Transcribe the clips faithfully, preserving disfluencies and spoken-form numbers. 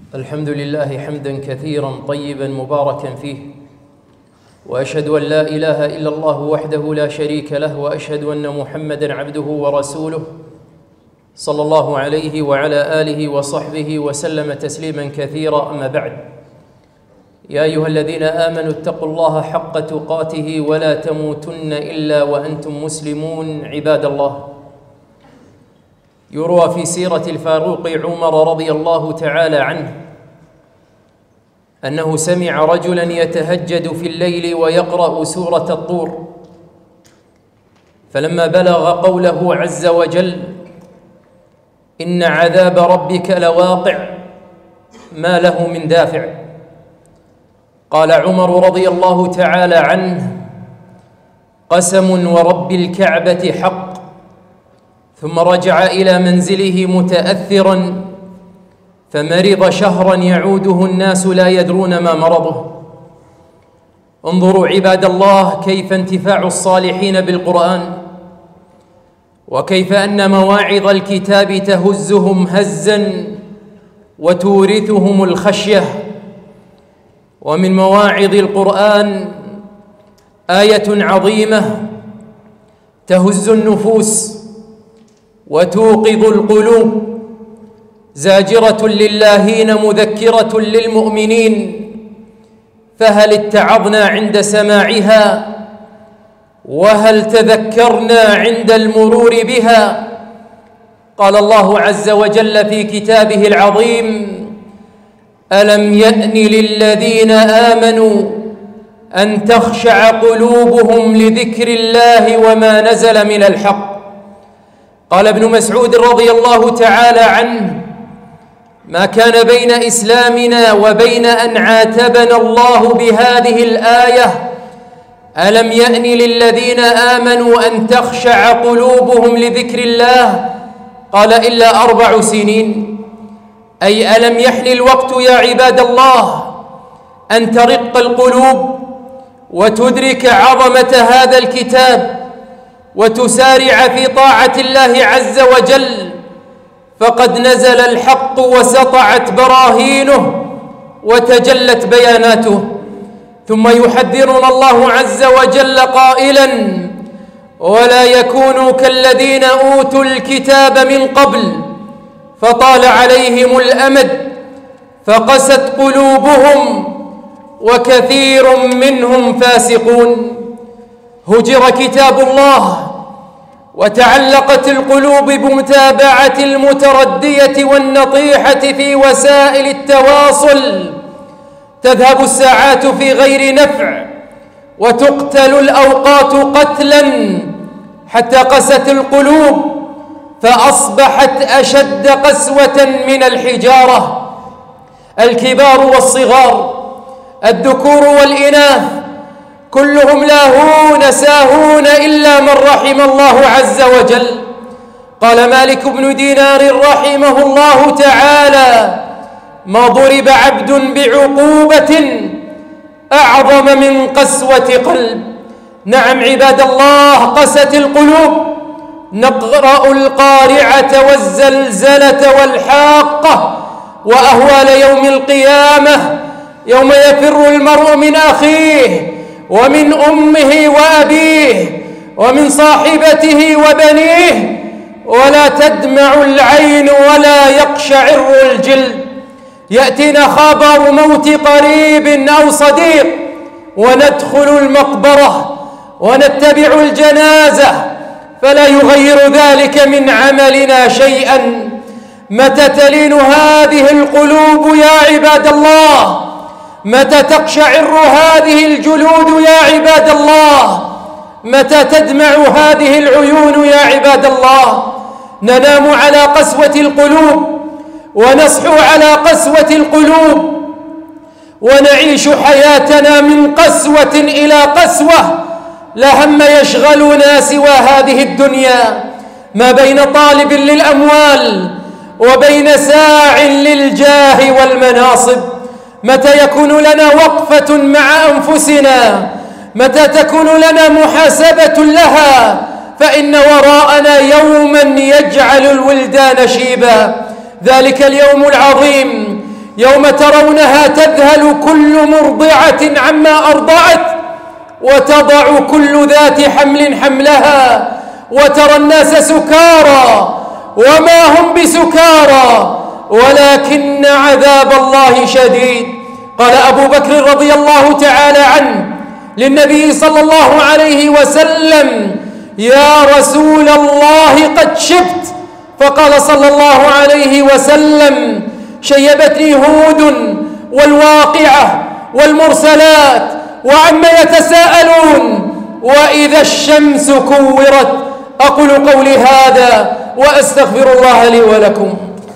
الحمد لله حمدا كثيرا طيبا مباركا فيه، وأشهد أن لا إله إلا الله وحده لا شريك له، وأشهد أن محمدا عبده ورسوله صلى الله عليه وعلى آله وصحبه وسلم تسليما كثيرا. أما بعد، يا أيها الذين آمنوا اتقوا الله حق تقاته ولا تموتن إلا وأنتم مسلمون. عباد الله، يروى في سيرة الفاروق عمر رضي الله تعالى عنه أنه سمع رجلا يتهجد في الليل ويقرأ سورة الطور، فلما بلغ قوله عز وجل: إن عذاب ربك لواقع ما له من دافع، قال عمر رضي الله تعالى عنه: قسم ورب الكعبة حق. ثم رجع إلى منزله متأثرا، فمرض شهرا يعوده الناس لا يدرون ما مرضه. انظروا عباد الله كيف انتفاع الصالحين بالقرآن، وكيف أن مواعظ الكتاب تهزهم هزا وتورثهم الخشية. ومن مواعظ القرآن آية عظيمة تهز النفوس وتوقظ القلوب، زاجرة للاهين مذكرة للمؤمنين، فهل اتعظنا عند سماعها؟ وهل تذكرنا عند المرور بها؟ قال الله عز وجل في كتابه العظيم: ألم يأن للذين آمنوا أن تخشع قلوبهم لذكر الله وما نزل من الحق. قال ابن مسعود رضي الله تعالى عنه: ما كان بين إسلامنا وبين أن عاتبنا الله بهذه الآية ألم يأن للذين آمنوا أن تخشع قلوبهم لذكر الله، قال إلا أربع سنين. أي ألم يحن الوقت يا عباد الله أن ترق القلوب وتدرك عظمة هذا الكتاب وتسارع في طاعة الله عز وجل، فقد نزل الحق وسطعت براهينه وتجلت بياناته. ثم يحذرنا الله عز وجل قائلا: ولا يكونوا كالذين أوتوا الكتاب من قبل فطال عليهم الأمد فقست قلوبهم وكثير منهم فاسقون. هجر كتاب الله وتعلقت القلوب بمتابعة المتردية والنطيحة في وسائل التواصل، تذهب الساعات في غير نفع وتقتل الأوقات قتلا، حتى قست القلوب فأصبحت أشد قسوة من الحجارة. الكبار والصغار، الذكور والإناث، كلهم لاهون ساهون إلا من رحم الله عز وجل. قال مالك بن دينار رحمه الله تعالى: ما ضرب عبد بعقوبة أعظم من قسوة قلب. نعم عباد الله، قست القلوب. نقرأ القارعة والزلزلة والحاقة وأهوال يوم القيامة، يوم يفر المرء من أخيه ومن أمه وأبيه ومن صاحبته وبنيه، ولا تدمع العين ولا يقشعر الجلد. يأتينا خبر موت قريب أو صديق وندخل المقبرة ونتبع الجنازة، فلا يغير ذلك من عملنا شيئا. متى تلين هذه القلوب يا عباد الله؟ متى تقشعر هذه الجلود يا عباد الله؟ متى تدمع هذه العيون يا عباد الله؟ ننام على قسوة القلوب ونصحو على قسوة القلوب ونعيش حياتنا من قسوة إلى قسوة، لا هم يشغلنا سوى هذه الدنيا. ما بين طالب للأموال وبين ساع للجاه والمناصب. متى يكون لنا وقفة مع أنفسنا؟ متى تكون لنا محاسبة لها؟ فإن وراءنا يوما يجعل الولدان شيبا. ذلك اليوم العظيم يوم ترونها تذهل كل مرضعة عما أرضعت وتضع كل ذات حمل حملها وترى الناس سكارى وما هم بسكارى ولكن عذاب الله شديد. قال أبو بكر رضي الله تعالى عنه للنبي صلى الله عليه وسلم: يا رسول الله قد شبت. فقال صلى الله عليه وسلم: شيبتني هود والواقعة والمرسلات وعما يتساءلون وإذا الشمس كورت. أقول قولي هذا وأستغفر الله لي ولكم.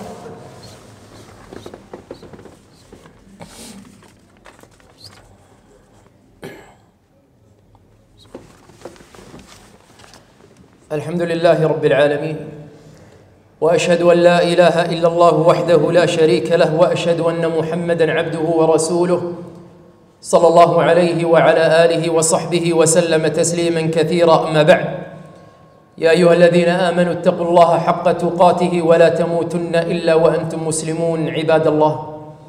الحمد لله رب العالمين، وأشهد أن لا إله إلا الله وحده لا شريك له، وأشهد أن محمدًا عبده ورسوله صلى الله عليه وعلى آله وصحبه وسلم تسليمًا كثيرًا. أما بعد، يا أيها الذين آمنوا اتقوا الله حق تقاته ولا تموتن إلا وأنتم مسلمون. عباد الله،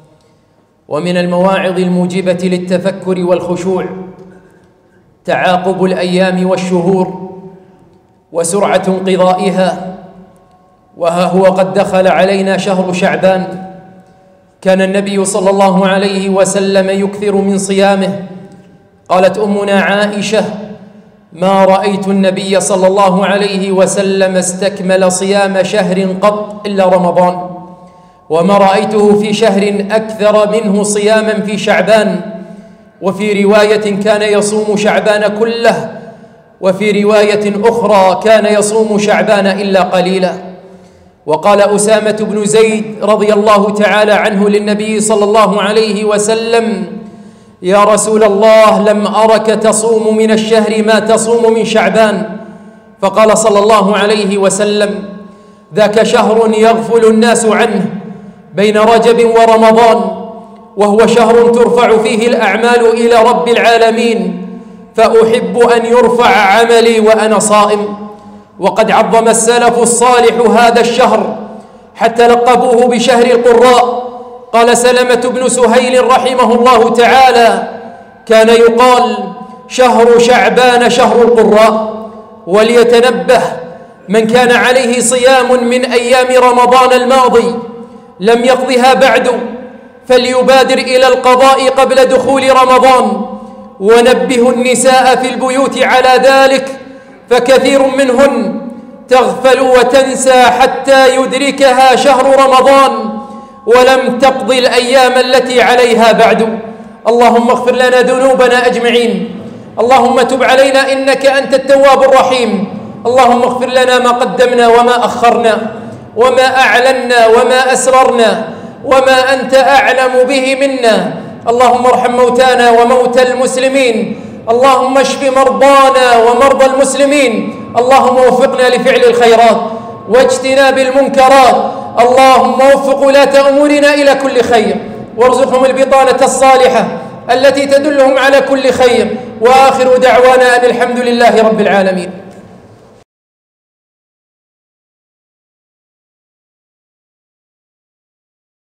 ومن المواعظ الموجبة للتفكر والخشوع تعاقب الأيام والشهور وسرعة انقضائها، وها هو قد دخل علينا شهر شعبان. كان النبي صلى الله عليه وسلم يكثر من صيامه. قالت أمنا عائشة: ما رأيت النبي صلى الله عليه وسلم استكمل صيام شهر قط إلا رمضان، وما رأيته في شهر أكثر منه صياما في شعبان. وفي رواية كان يصوم شعبان كله، وفي رواية أخرى كان يصوم شعبان إلا قليلا. وقال أسامة بن زيد رضي الله تعالى عنه للنبي صلى الله عليه وسلم: يا رسول الله، لم أرك تصوم من الشهر ما تصوم من شعبان. فقال صلى الله عليه وسلم: ذاك شهر يغفل الناس عنه بين رجب ورمضان، وهو شهر ترفع فيه الأعمال إلى رب العالمين، فأحب أن يرفع عملي وأنا صائم. وقد عظم السلف الصالح هذا الشهر حتى لقبوه بشهر القراء. قال سلمة بن سهيل رحمه الله تعالى: كان يقال شهر شعبان شهر القراء. وليتنبه من كان عليه صيام من أيام رمضان الماضي لم يقضها بعد، فليبادر إلى القضاء قبل دخول رمضان. ونبه النساء في البيوت على ذلك، فكثير منهن تغفل وتنسى حتى يدركها شهر رمضان ولم تقضي الأيام التي عليها بعد. اللهم اغفر لنا ذنوبنا أجمعين، اللهم تب علينا إنك أنت التواب الرحيم. اللهم اغفر لنا ما قدمنا وما أخرنا وما أعلنا وما أسررنا وما أنت أعلم به منا. اللهم ارحم موتانا وموتى المسلمين، اللهم اشف مرضانا ومرضى المسلمين. اللهم وفقنا لفعل الخيرات واجتناب المنكرات. اللهم وفق ولاة أمورنا إلى كل خير، وارزقهم البطانة الصالحة التي تدلهم على كل خير. وآخر دعوانا أن الحمد لله رب العالمين.